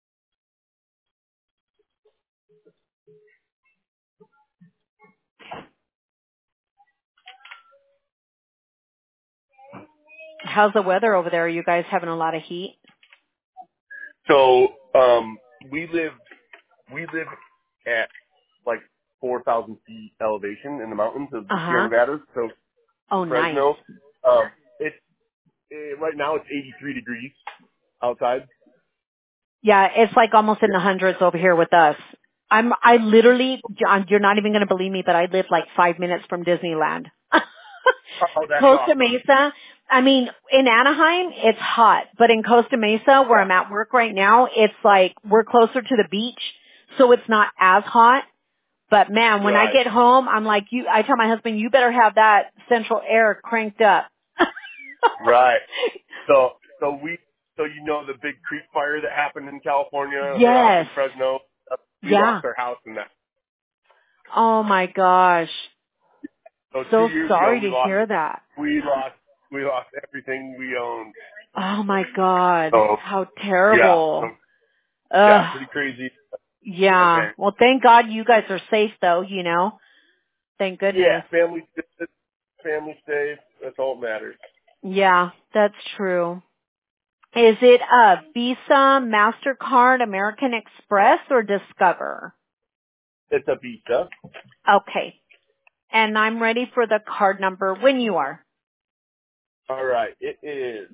How's the weather over there? Are you guys having a lot of heat? So um, we live we live at like four thousand feet elevation in the mountains of the Sierra Uh-huh. Nevadas. So Oh, nice. Fresno, um, it's it, right now it's eighty-three degrees outside. Yeah, it's like almost in the hundreds over here with us. I'm, I literally, John, you're not even going to believe me, but I live like five minutes from Disneyland. Oh, that's Costa awesome. Mesa, I mean, in Anaheim, it's hot, but in Costa Mesa, where Yeah. I'm at work right now, it's like we're closer to the beach, so it's not as hot. But man, when I Right. get home, I'm like, you, I tell my husband, you better have that central air cranked up. Right. So so we so you know the big creek fire that happened in California or out Yes. in Fresno. Uh, we Yeah. lost our house in that. Oh my gosh. So two So years ago sorry we to lost hear that. we lost we lost everything we owned. Oh my God. So How yeah. So terrible. yeah, Ugh. pretty crazy Yeah. event. Well, thank God you guys are safe though, you know. Thank Yeah, goodness. family family safe. That's all that matters. Yeah, that's true. Is it a Visa, MasterCard, American Express, or Discover? It's a Visa. Okay. And I'm ready for the card number when you are. All right. It is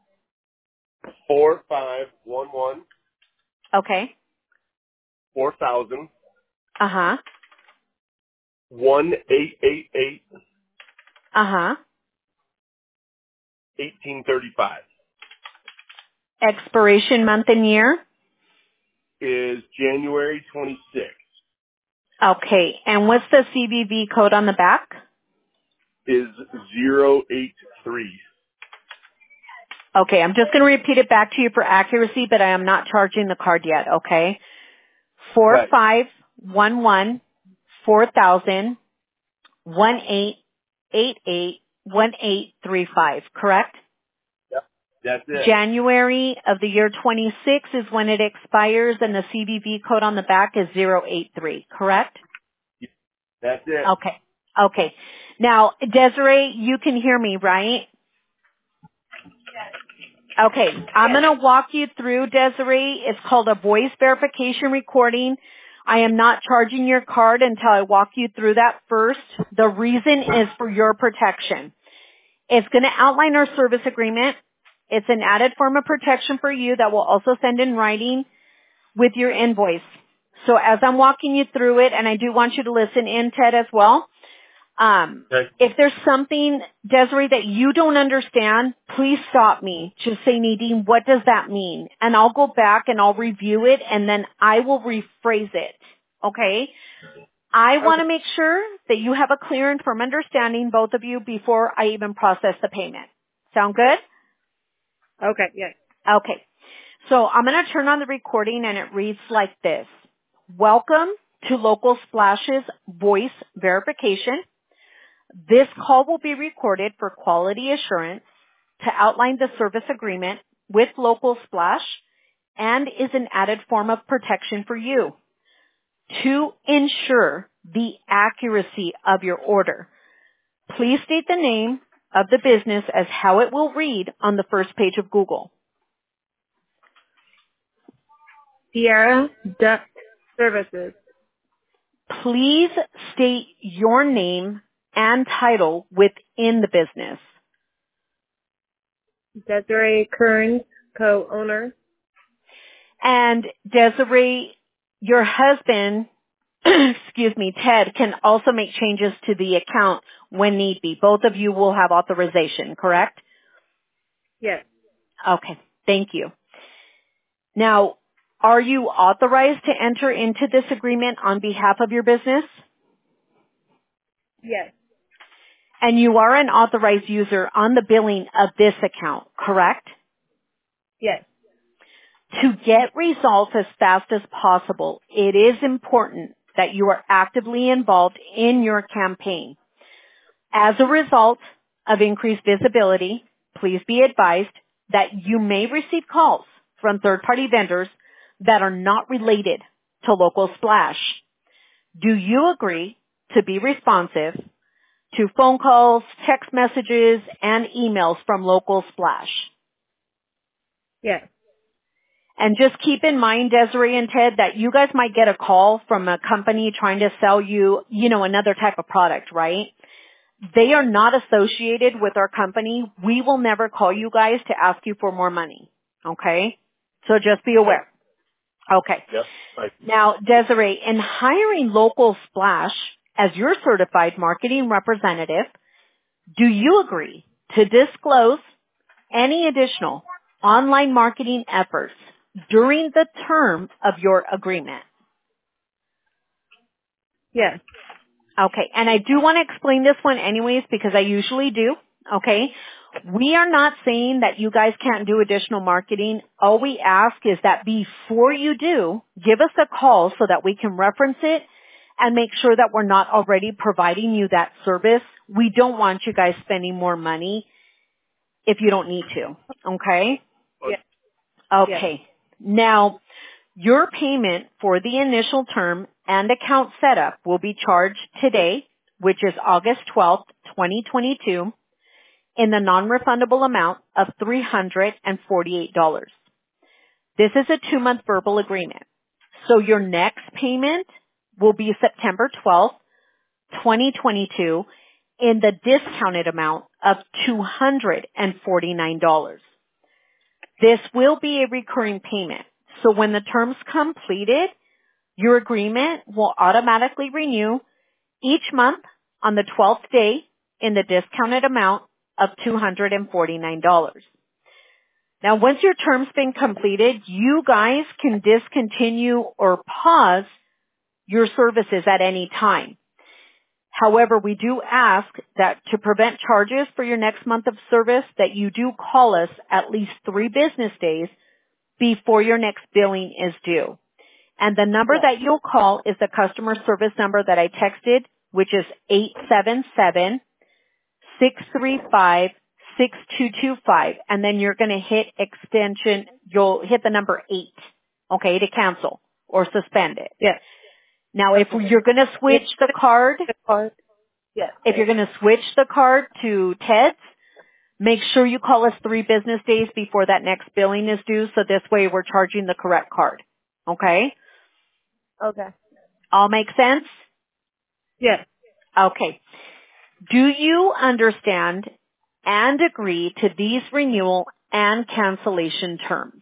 four five one one Okay. four thousand Uh-huh. one eight eight eight Uh-huh. eighteen thirty five. Expiration month and year? Is January twenty-sixth. Okay. And what's the C V V code on the back? Is zero eight three. Okay. I'm just going to repeat it back to you for accuracy, but I am not charging the card yet. Okay. Four Right. five one one four thousand one eight eight eight one eight three five. Correct? Yep. That's it. January of the year twenty-six is when it expires, and the C V V code on the back is zero eight three. Correct? That's it. Okay. Okay. Now, Desiree, you can hear me, right? Okay. I'm going to walk you through, Desiree. It's called a voice verification recording. I am not charging your card until I walk you through that first. The reason is for your protection. It's going to outline our service agreement. It's an added form of protection for you that will also send in writing with your invoice. So as I'm walking you through it, and I do want you to listen in, Ted, as well, um, Okay. if there's something, Desiree, that you don't understand, please stop me. Just say, Nadine, what does that mean? And I'll go back and I'll review it, and then I will rephrase it. Okay? I Okay. want to make sure that you have a clear and firm understanding, both of you, before I even process the payment. Sound good? Okay, yes. Okay. So I'm going to turn on the recording, and it reads like this. Welcome to Local Splash's voice verification. This call will be recorded for quality assurance to outline the service agreement with Local Splash and is an added form of protection for you to ensure the accuracy of your order. Please state the name of the business as how it will read on the first page of Google. Sierra Duct Services. Please state your name and title within the business. Desiree Kearns, co-owner. And Desiree, your husband, excuse me, Ted, can also make changes to the account when need be. Both of you will have authorization, correct? Yes. Okay, thank you. Now, are you authorized to enter into this agreement on behalf of your business? Yes. And you are an authorized user on the billing of this account, correct? Yes. To get results as fast as possible, it is important that you are actively involved in your campaign. As a result of increased visibility, please be advised that you may receive calls from third-party vendors that are not related to Local Splash. Do you agree to be responsive to phone calls, text messages, and emails from Local Splash? Yes. And just keep in mind, Desiree and Ted, that you guys might get a call from a company trying to sell you, you know, another type of product, right? They are not associated with our company. We will never call you guys to ask you for more money. Okay? So just be aware. Okay. Yep. Right. Now, Desiree, in hiring Local Splash as your certified marketing representative, do you agree to disclose any additional online marketing efforts during the term of your agreement? Yes. Okay, and I do want to explain this one anyways because I usually do, okay? We are not saying that you guys can't do additional marketing. All we ask is that before you do, give us a call so that we can reference it and make sure that we're not already providing you that service. We don't want you guys spending more money if you don't need to, okay? Yes. Okay. Yes. Now, your payment for the initial term and account setup will be charged today, which is August twelfth, twenty twenty-two, in the non-refundable amount of three hundred forty-eight dollars. This is a two-month verbal agreement. So your next payment will be September twelfth, twenty twenty-two, in the discounted amount of two hundred forty-nine dollars. This will be a recurring payment. So when the term's completed, your agreement will automatically renew each month on the twelfth day in the discounted amount of two hundred forty-nine dollars. Now, once your term's been completed, you guys can discontinue or pause your services at any time. However, we do ask that to prevent charges for your next month of service, that you do call us at least three business days before your next billing is due. And the number Yes. that you'll call is the customer service number that I texted, which is eight seven seven, six three five, six two two five. And then you're going to hit extension, you'll hit the number eight, okay, to cancel or suspend it. Yes. Now, if you're going to switch the card, The card. Yes. if you're going to switch the card to Ted's, make sure you call us three business days before that next billing is due, so this way we're charging the correct card. Okay? Okay. All make sense? Yes. Okay. Do you understand and agree to these renewal and cancellation terms?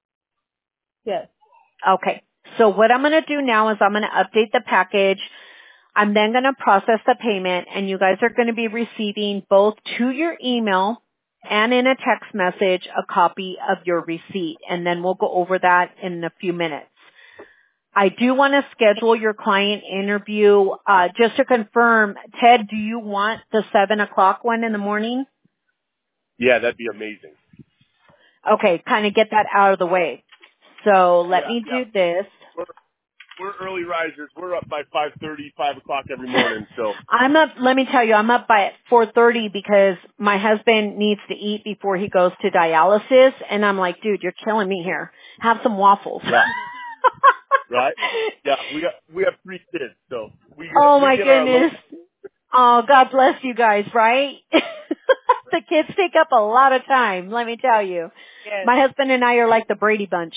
Yes. Okay. So what I'm going to do now is I'm going to update the package. I'm then going to process the payment, and you guys are going to be receiving both to your email and in a text message a copy of your receipt, and then we'll go over that in a few minutes. I do want to schedule your client interview. Uh, just to confirm, Ted, do you want the seven o'clock one in the morning? Yeah, that'd be amazing. Okay, kind of get that out of the way. So let Yeah, me yeah. do this. We're, we're early risers. We're up by five thirty, five o'clock every morning. So I'm up, let me tell you, I'm up by four thirty because my husband needs to eat before he goes to dialysis. And I'm like, dude, you're killing me here. Have some waffles. yeah. Right? Yeah, we got we have three kids, so we get, Oh we my get our goodness. Oh, God bless you guys, right? The kids take up a lot of time, let me tell you. Yes. My husband and I are like the Brady Bunch.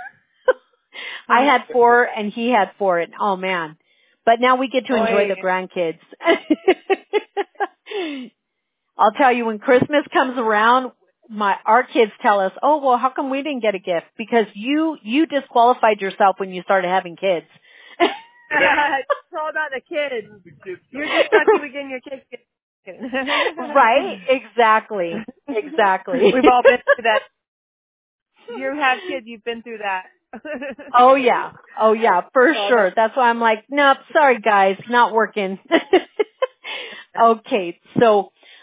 I had four and he had four, and oh man. But now we get to enjoy Oy. the grandkids. I'll tell you, when Christmas comes around, my our kids tell us, "Oh, well, how come we didn't get a gift? Because you you disqualified yourself when you started having kids." It's all about the kids. You're just lucky we getting your kids. Right? Exactly. Exactly. We've all been through that. You have kids, you've been through that. Oh yeah. Oh yeah, for Oh, sure. That's why I'm like, nope, sorry guys, not working. Okay, so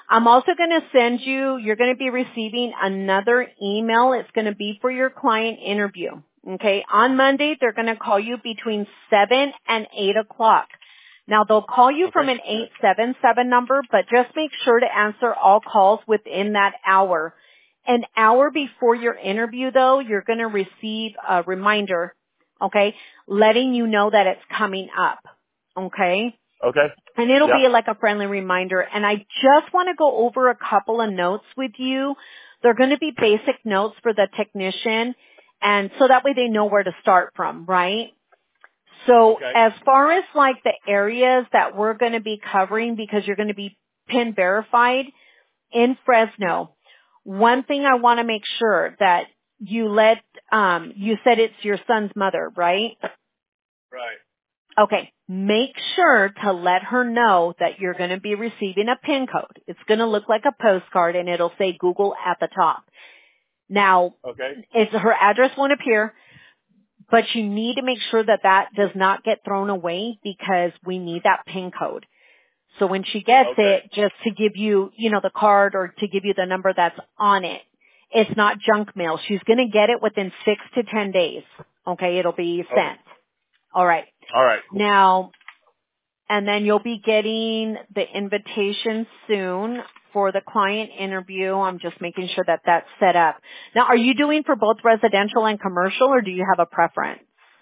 I'm also going to send you, you're going to be receiving another email. It's going to be for your client interview. Okay. On Monday, they're going to call you between seven and eight o'clock. Now they'll call you Okay. from an eight seven seven number, but just make sure to answer all calls within that hour. An hour before your interview though, you're going to receive a reminder, okay, letting you know that it's coming up. Okay. Okay. And it'll Yeah. be like a friendly reminder. And I just want to go over a couple of notes with you. They're going to be basic notes for the technician. And so that way they know where to start from, right? So Okay. as far as like the areas that we're going to be covering, because you're going to be PIN verified in Fresno, one thing I want to make sure that you let, um, you said it's your son's mother, right? Right. Okay. Make sure to let her know that you're going to be receiving a PIN code. It's going to look like a postcard and it'll say Google at the top. Now, Okay. it's, her address won't appear, but you need to make sure that that does not get thrown away because we need that PIN code. So when she gets Okay. it, just to give you, you know, the card or to give you the number that's on it, it's not junk mail. She's going to get it within six to ten days. Okay. It'll be Okay. sent. All right. All right. Cool. Now, and then you'll be getting the invitation soon for the client interview. I'm just making sure that that's set up. Now, are you doing for both residential and commercial, or do you have a preference?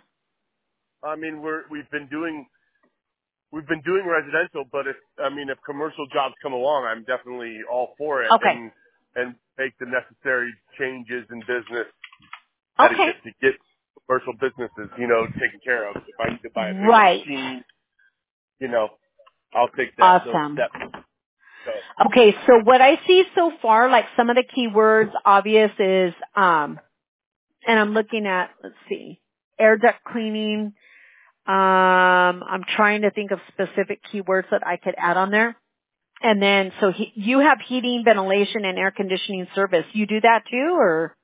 I mean, we're we've been doing we've been doing residential, but if I mean if commercial jobs come along, I'm definitely all for it, Okay. and and make the necessary changes in business Okay. etiquette to get commercial businesses, you know, taken care of. If I need to buy a bigger Right. machine, you know, I'll take that those Awesome. steps. So Okay, so what I see so far, like some of the keywords, obvious is, um, and I'm looking at, let's see, air duct cleaning. Um, I'm trying to think of specific keywords that I could add on there. And then, so he, you have heating, ventilation, and air conditioning service. You do that too, or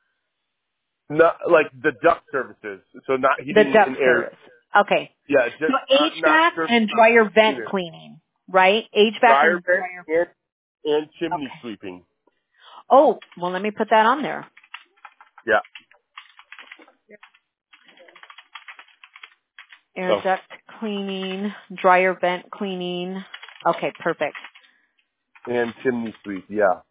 not like the duct services, so not the heating duct and air. service? Okay. Yeah, So just not not H V A C service and dryer vent units. cleaning, right? H V A C Dryer and vent dryer. and, and chimney Okay. sweeping. Oh, well, let me put that on there. Yeah. Air So duct cleaning, dryer vent cleaning. Okay, perfect. and chimney sweep. Yeah.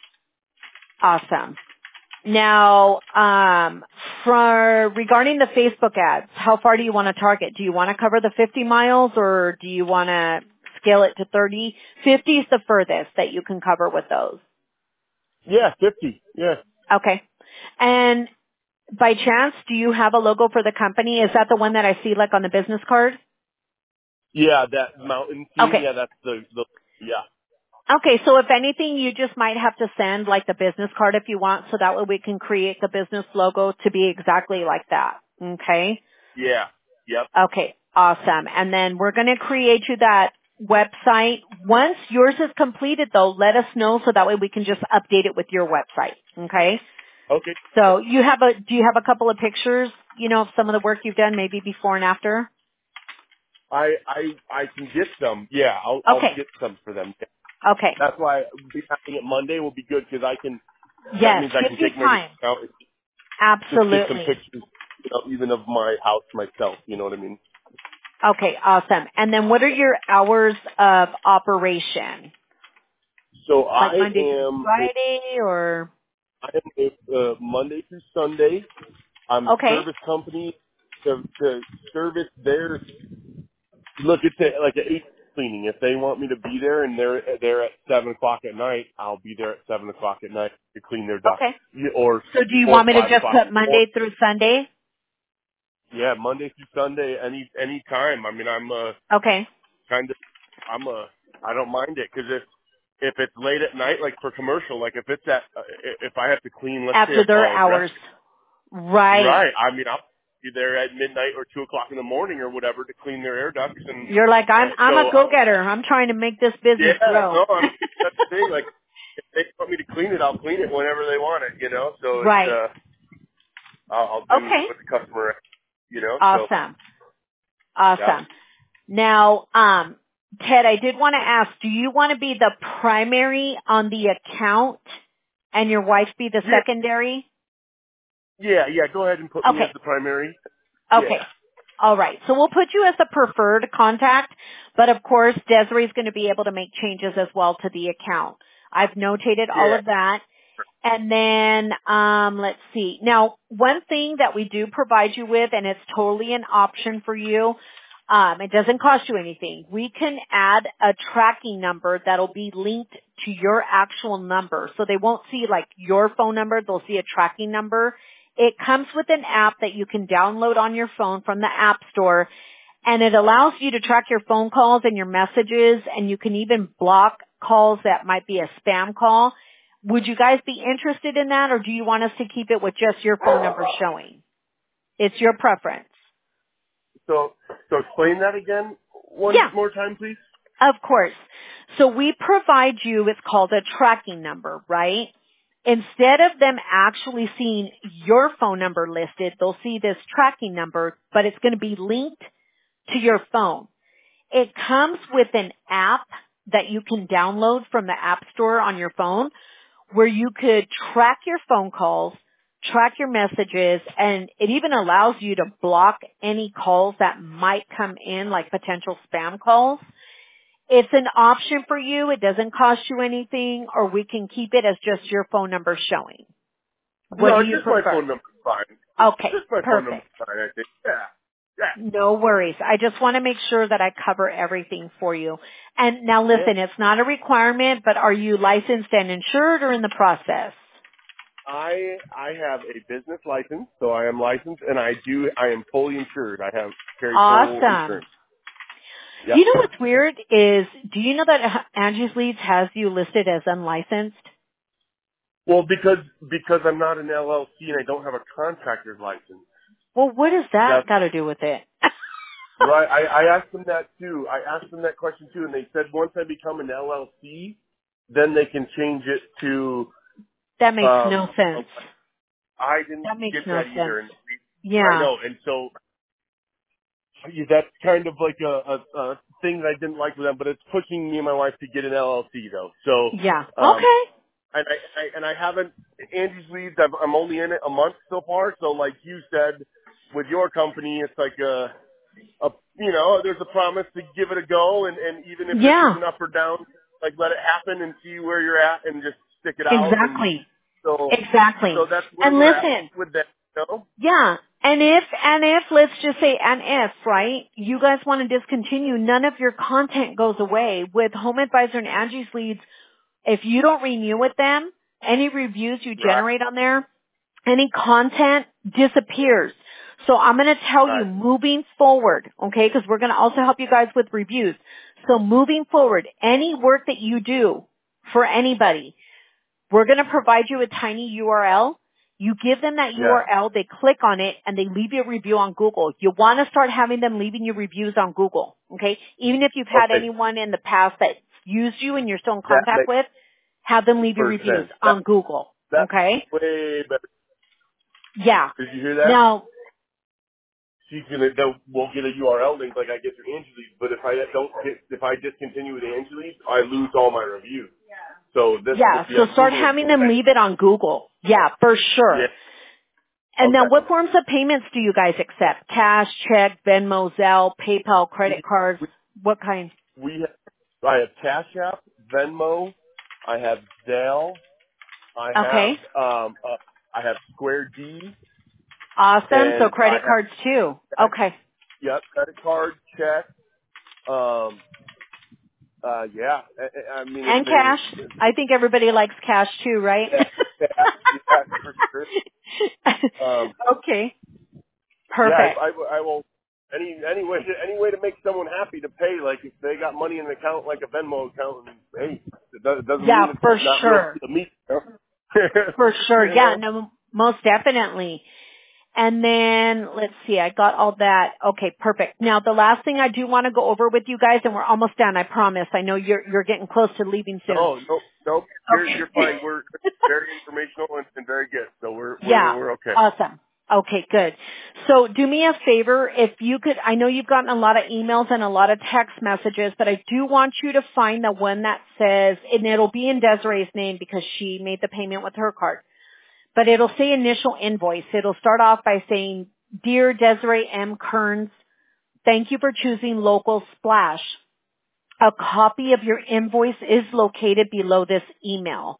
Awesome. Now, um, for regarding the Facebook ads, how far do you want to target? Do you want to cover the fifty miles or do you want to scale it to thirty? fifty is the furthest that you can cover with those. Yeah, fifty. Yeah. Okay. And by chance, do you have a logo for the company? Is that the one that I see like on the business card? Yeah, that mountain scene. Okay. Yeah, that's the the yeah. Okay, so if anything, you just might have to send like the business card if you want, so that way we can create the business logo to be exactly like that. Okay? Yeah. Yep. Okay, awesome. And then we're going to create you that website. Once yours is completed though, let us know so that way we can just update it with your website. Okay? Okay. So you have a, do you have a couple of pictures, you know, of some of the work you've done, maybe before and after? I I I can get some. Yeah, I'll I'll Okay. get some for them. Okay. That's why be having it Monday will be good because I can. That Yes, means I give can you take maybe time. out just get some Absolutely. pictures, you know, even of my house myself. You know what I mean? Okay, awesome. And then what are your hours of operation? So Like I Monday through am a, Friday or? I am a, uh, Monday through Sunday. I'm Okay. service company to to service their. Look, it's a, like an eight cleaning. If they want me to be there and they're there at seven o'clock at night, I'll be there at seven o'clock at night to clean their ducts. Okay. Yeah, or So do you or want me to five just o'clock. put Or Monday through Sunday? yeah, Monday through Sunday, any any time. I mean, I'm uh Okay. kind of I'm uh I don't mind it because if if it's late at night, like for commercial, like if it's at uh, if I have to clean, let's say After a, their a hours. restaurant, Right. right? I mean, I'll be there at midnight or two o'clock in the morning or whatever to clean their air ducts, and You're like, I'm, uh, I'm a so go-getter. I'm trying to make this yeah, business grow. no, I mean, that's the thing. Like, if they want me to clean it, I'll clean it whenever they want it, you know. So it's Right. uh, I'll, I'll do Okay. what the customer, you know. So Awesome. yeah, Awesome. Now, um, Ted, I did want to ask, do you want to be the primary on the account and your wife be the Yeah. secondary? Yeah, yeah, go ahead and put me Okay. as the primary. Okay. Yeah. All right. So we'll put you as the preferred contact, but of course, Desiree's going to be able to make changes as well to the account. I've notated all Yeah. of that. And then, um, let's see. Now, one thing that we do provide you with, and it's totally an option for you, um, it doesn't cost you anything. We can add a tracking number that'll be linked to your actual number. So they won't see like your phone number, they'll see a tracking number. It comes with an app that you can download on your phone from the App Store, and it allows you to track your phone calls and your messages, and you can even block calls that might be a spam call. Would you guys be interested in that, or do you want us to keep it with just your phone number showing? It's your preference. So, so explain that again one Yeah. more time, please. Of course. So we provide you, it's called a tracking number, right? Instead of them actually seeing your phone number listed, they'll see this tracking number, but it's going to be linked to your phone. It comes with an app that you can download from the App Store on your phone where you could track your phone calls, track your messages, and it even allows you to block any calls that might come in, like potential spam calls. It's an option for you. It doesn't cost you anything, or we can keep it as just your phone number showing. What no, do you just prefer? my phone number's fine. Okay, Just my phone perfect. number's fine, I think. Yeah. Yeah. No worries. I just want to make sure that I cover everything for you. And now listen, it's not a requirement, but are you licensed and insured or in the process? I I have a business license, so I am licensed, and I do I am fully insured. I have carry full Awesome. insurance. Yep. You know what's weird is, do you know that Angie's Leads has you listed as unlicensed? Well, because because I'm not an L L C and I don't have a contractor's license. Well, what does that That's got to do with it? right. I, I asked them that too. I asked them that question too, and they said once I become an L L C, then they can change it to. That makes Um, no sense. I didn't That makes get no that either, sense. and we, Yeah. I know, and so yeah, that's kind of like a, a, a thing that I didn't like with them, but it's pushing me and my wife to get an L L C though. So Yeah. um, Okay. and I, I and I haven't Angie's Leads. I've, I'm only in it a month so far. So like you said, with your company, it's like a, a you know, there's a promise to give it a go, and and even if Yeah. it's an up or down, like let it happen and see where you're at, and just stick it out. And Exactly. so Exactly. so that's where And we're at listen, with that. You know? yeah. And if, and if, let's just say, and if, right, you guys want to discontinue, none of your content goes away. With Home Advisor and Angie's Leads, if you don't renew with them, any reviews you Right. generate on there, any content disappears. So I'm going to tell you Right. moving forward, okay, because we're going to also help you guys with reviews. So moving forward, any work that you do for anybody, we're going to provide you a tiny U R L. You give them that Yeah. U R L, they click on it, and they leave you a review on Google. You want to start having them leaving you reviews on Google, okay? Even if you've had Okay. anyone in the past that used you and you're still in That contact makes with, have them leave you perfect reviews sense. on That, Google, that's okay? way better. Yeah. Did you hear that? Now, She's gonna they'll, we'll get a U R L link like I get through Angie's, but if I don't get if I discontinue with Angie's, I lose all my reviews. So this yeah, if you so have start Google, having it's them okay. leave it on Google. Yeah, for sure. Yeah. And now Okay. what forms of payments do you guys accept? Cash, check, Venmo, Zelle, PayPal, credit We cards? we, What kind? we have, I have Cash App, Venmo, I have Zelle, I have Okay. um uh, I have Square D, Awesome. So and I credit have cards too. check, Okay. yep, credit card, check, um uh yeah, I, I mean if And cash. they I think everybody likes cash too, right? yeah, yeah, yeah for sure. Um, Okay. yeah, Perfect. I, I, I will. Any any way to, any way to make someone happy to pay. Like if they got money in an account, like a Venmo account, and hey, it, does, it doesn't Yeah, mean it's for not real sure. to me. You know? For sure. You Yeah, know? no, most definitely. And then, let's see, I got all that. Okay, perfect. Now, the last thing I do want to go over with you guys, and we're almost done, I promise. I know you're you're getting close to leaving soon. No, no, no. You're Okay. you're fine. We're very informational and, and very good. So we're we're Yeah, we're okay. awesome. Okay, good. So do me a favor, if you could, I know you've gotten a lot of emails and a lot of text messages, but I do want you to find the one that says, and it'll be in Desiree's name because she made the payment with her card, but it'll say initial invoice. It'll start off by saying, Dear Desiree M. Kearns, thank you for choosing Local Splash. A copy of your invoice is located below this email.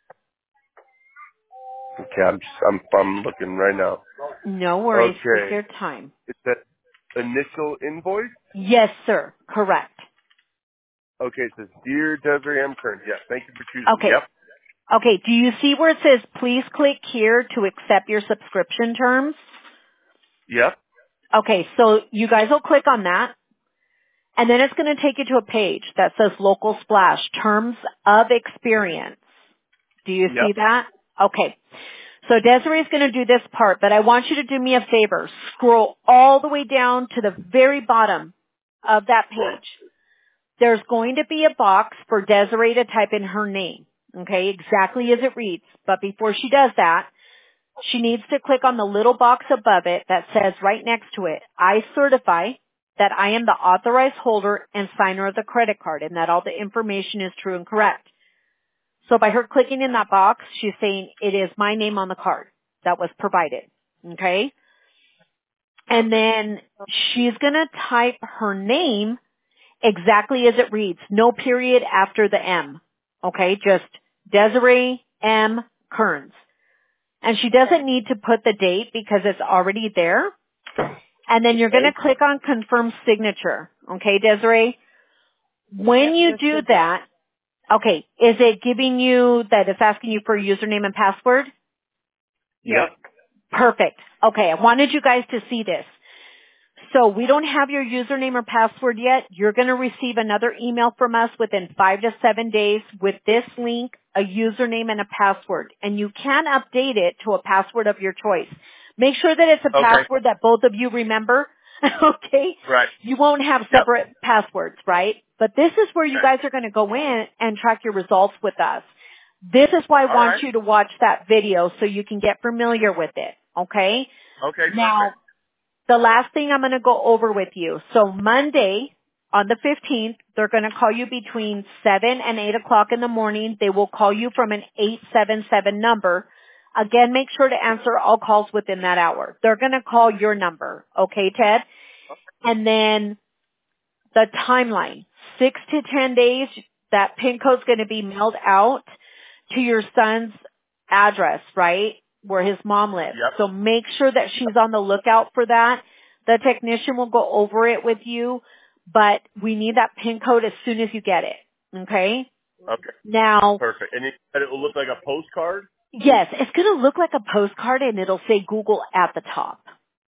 Okay, I'm just, I'm, I'm looking right now. No worries. Okay. Take your time. It's that initial invoice? Yes, sir. Correct. Okay, it says, Dear Desiree M. Kearns. Yes, thank you for choosing. Okay. Yep. Okay. Do you see where it says, please click here to accept your subscription terms? Yep. Okay. So you guys will click on that. And then it's going to take you to a page that says Local Splash, Terms of Experience. Do you Yep. see that? Okay. So Desiree's going to do this part, but I want you to do me a favor. Scroll all the way down to the very bottom of that page. There's going to be a box for Desiree to type in her name, okay, exactly as it reads. But before she does that, she needs to click on the little box above it that says right next to it, I certify that I am the authorized holder and signer of the credit card and that all the information is true and correct. So by her clicking in that box, she's saying it is my name on the card that was provided, okay? And then she's going to type her name exactly as it reads, no period after the M, okay? Just Desiree M. Kearns. And she doesn't need to put the date because it's already there. And then you're going to click on confirm signature, okay, Desiree? When you do that, okay, is it giving you that it's asking you for a username and password? Yep. Perfect. Okay, I wanted you guys to see this. So we don't have your username or password yet. You're going to receive another email from us within five to seven days with this link, a username and a password. And you can update it to a password of your choice. Make sure that it's a Okay. password that both of you remember. Okay? Right. You won't have separate yep. passwords, right? But this is where you okay. guys are going to go in and track your results with us. This is why I All want right. you to watch that video so you can get familiar with it. Okay? Okay. Now, perfect. the last thing I'm going to go over with you. So Monday, on the fifteenth, they're going to call you between seven and eight o'clock in the morning. They will call you from an eight seven seven number. Again, make sure to answer all calls within that hour. They're going to call your number. Okay, Ted? And then the timeline. Six to ten days, that PIN code's going to be mailed out to your son's address, right? Where his mom lives. Yep. So make sure that she's on the lookout for that. The technician will go over it with you, but we need that PIN code as soon as you get it. Okay? Okay. Now. Perfect. And it, and it will look like a postcard? Yes, it's going to look like a postcard and it'll say Google at the top.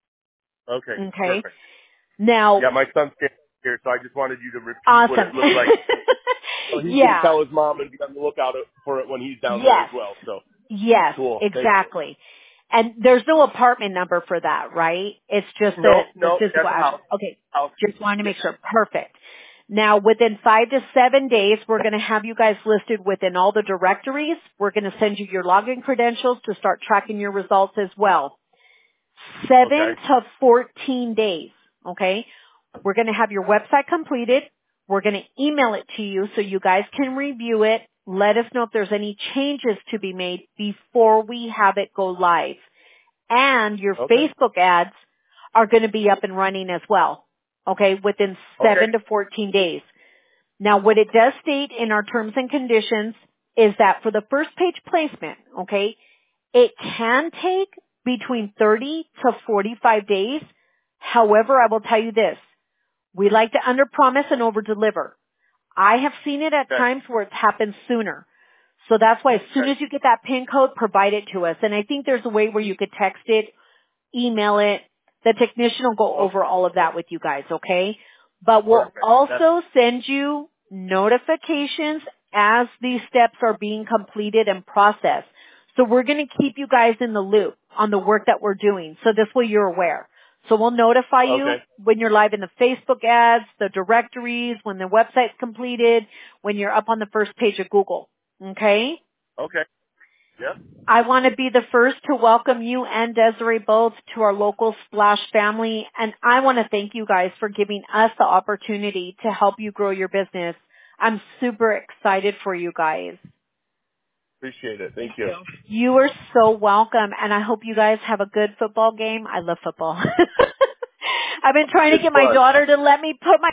Okay. Okay? Perfect. Now. Yeah, my son's here, so I just wanted you to repeat awesome. what it looked like. So he's yeah. going to tell his mom and be on the lookout for it when he's down yes. there as well. So. Yes, cool. exactly. And there's no apartment number for that, right? It's just no, the, the no, physical that's address. house. Okay, house. just wanted to make sure. Perfect. Now, within five to seven days, we're going to have you guys listed within all the directories. We're going to send you your login credentials to start tracking your results as well. Seven okay. to fourteen days, okay? We're going to have your website completed. We're going to email it to you so you guys can review it. Let us know if there's any changes to be made before we have it go live. And your okay. Facebook ads are going to be up and running as well, okay, within seven okay. to fourteen days. Now, what it does state in our terms and conditions is that for the first page placement, okay, it can take between thirty to forty-five days. However, I will tell you this. We like to underpromise and overdeliver. I have seen it at okay. times where it's happened sooner. So that's why as soon okay. as you get that PIN code, provide it to us. And I think there's a way where you could text it, email it. The technician will go over all of that with you guys, okay? But we'll Perfect. also send you notifications as these steps are being completed and processed. So we're going to keep you guys in the loop on the work that we're doing. So this way you're aware. So we'll notify you okay. when you're live in the Facebook ads, the directories, when the website's completed, when you're up on the first page of Google. Okay? Okay. Yeah. I want to be the first to welcome you and Desiree both to our local Splash family. And I want to thank you guys for giving us the opportunity to help you grow your business. I'm super excited for you guys. Appreciate it. Thank you. You are so welcome. And I hope you guys have a good football game. I love football. I've been trying It's to get my fun. daughter to let me put my